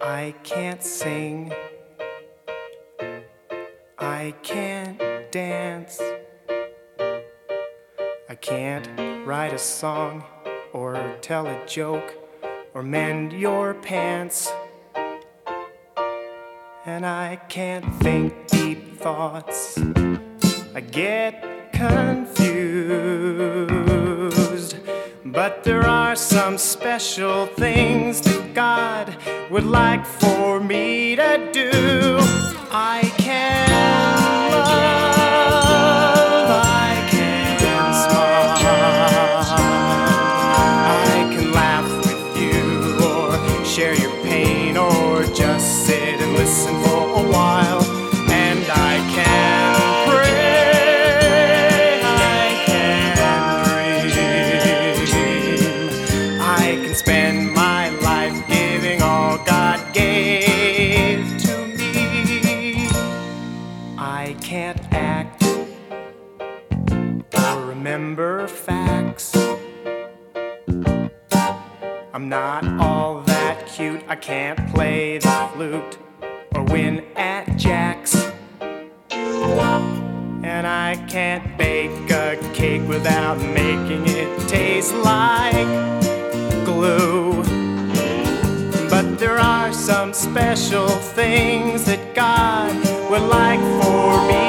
I can't sing, I can't dance, I can't write a song or tell a joke or mend your pants. And I can't think deep thoughts, I get confused. But there are some special things that God would like for me to do. I can love, I can smile, I can laugh with you, or share your pain, or just sit and listen for a while. And I can pray, I can dream, I can spend my life giving all God gave to me. I can't act or remember facts, I'm not all that cute, I can't play the flute or win at jacks. And I can't bake a cake without making it taste like glue. But there are some special things that God would like for me